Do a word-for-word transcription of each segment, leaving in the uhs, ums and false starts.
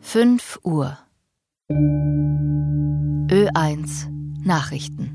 fünf Uhr. Ö eins Nachrichten.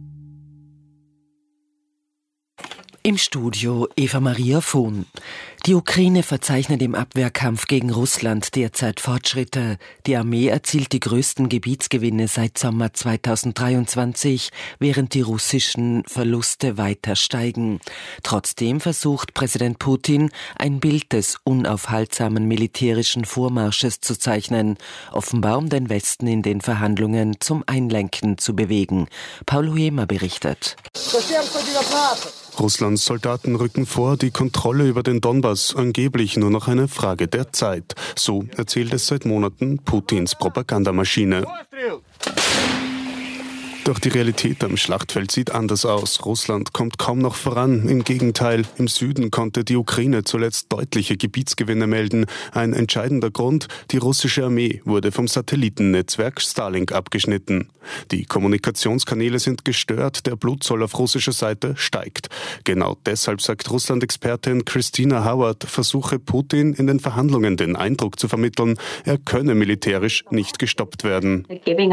Im Studio Eva Maria Vohn. Die Ukraine verzeichnet im Abwehrkampf gegen Russland derzeit Fortschritte. Die Armee erzielt die größten Gebietsgewinne seit Sommer zweitausenddreiundzwanzig, während die russischen Verluste weiter steigen. Trotzdem versucht Präsident Putin, ein Bild des unaufhaltsamen militärischen Vormarsches zu zeichnen, offenbar um den Westen in den Verhandlungen zum Einlenken zu bewegen. Paul Huemer berichtet. Russlands Soldaten rücken vor, die Kontrolle über den Donbass angeblich nur noch eine Frage der Zeit. So erzählt es seit Monaten Putins Propagandamaschine. Doch die Realität am Schlachtfeld sieht anders aus. Russland kommt kaum noch voran. Im Gegenteil, im Süden konnte die Ukraine zuletzt deutliche Gebietsgewinne melden. Ein entscheidender Grund, die russische Armee wurde vom Satellitennetzwerk Starlink abgeschnitten. Die Kommunikationskanäle sind gestört, der Blutzoll auf russischer Seite steigt. Genau deshalb sagt Russland-Expertin Christina Howard, versuche Putin in den Verhandlungen den Eindruck zu vermitteln, er könne militärisch nicht gestoppt werden.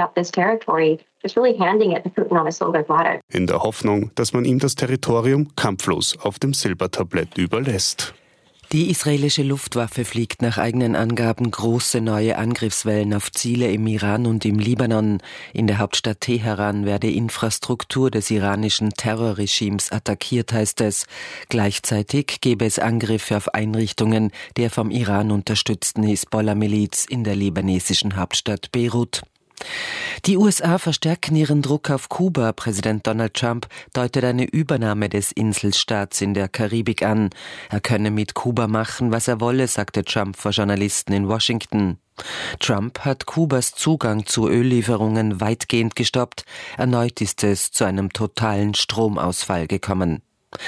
In der Hoffnung, dass man ihm das Territorium kampflos auf dem Silbertablett überlässt. Die israelische Luftwaffe fliegt nach eigenen Angaben große neue Angriffswellen auf Ziele im Iran und im Libanon. In der Hauptstadt Teheran werde Infrastruktur des iranischen Terrorregimes attackiert, heißt es. Gleichzeitig gebe es Angriffe auf Einrichtungen der vom Iran unterstützten Hisbollah-Miliz in der libanesischen Hauptstadt Beirut. Die U S A verstärken ihren Druck auf Kuba. Präsident Donald Trump deutet eine Übernahme des Inselstaats in der Karibik an. Er könne mit Kuba machen, was er wolle, sagte Trump vor Journalisten in Washington. Trump hat Kubas Zugang zu Öllieferungen weitgehend gestoppt. Erneut ist es zu einem totalen Stromausfall gekommen.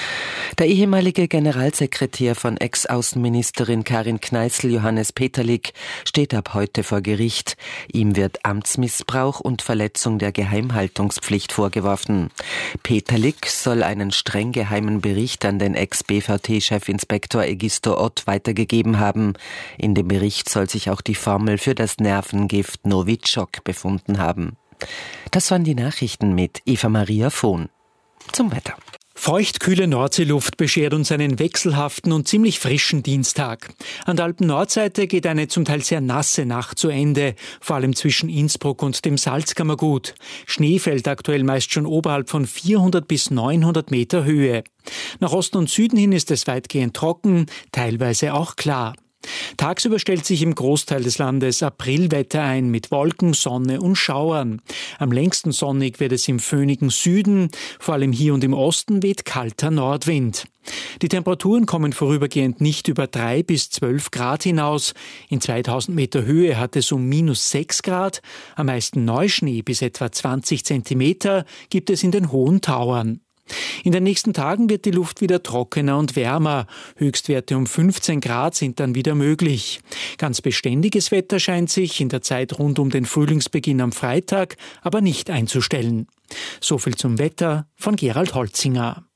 Der ehemalige Generalsekretär von Ex-Außenministerin Karin Kneißl, Johannes Peterlik, steht ab heute vor Gericht. Ihm wird Amtsmissbrauch und Verletzung der Geheimhaltungspflicht vorgeworfen. Peterlik soll einen streng geheimen Bericht an den Ex-B V T-Chefinspektor Egisto Ott weitergegeben haben. In dem Bericht soll sich auch die Formel für das Nervengift Novichok befunden haben. Das waren die Nachrichten mit Eva Maria Vohn. Zum Wetter. Feuchtkühle Nordseeluft beschert uns einen wechselhaften und ziemlich frischen Dienstag. An der Alpen-Nordseite geht eine zum Teil sehr nasse Nacht zu Ende, vor allem zwischen Innsbruck und dem Salzkammergut. Schnee fällt aktuell meist schon oberhalb von vierhundert bis neunhundert Meter Höhe. Nach Osten und Süden hin ist es weitgehend trocken, teilweise auch klar. Tagsüber stellt sich im Großteil des Landes Aprilwetter ein mit Wolken, Sonne und Schauern. Am längsten sonnig wird es im föhnigen Süden, vor allem hier und im Osten weht kalter Nordwind. Die Temperaturen kommen vorübergehend nicht über drei bis zwölf Grad hinaus. In zweitausend Meter Höhe hat es um minus sechs Grad. Am meisten Neuschnee bis etwa zwanzig Zentimeter gibt es in den hohen Tauern. In den nächsten Tagen wird die Luft wieder trockener und wärmer. Höchstwerte um fünfzehn Grad sind dann wieder möglich. Ganz beständiges Wetter scheint sich in der Zeit rund um den Frühlingsbeginn am Freitag aber nicht einzustellen. So viel zum Wetter von Gerald Holzinger.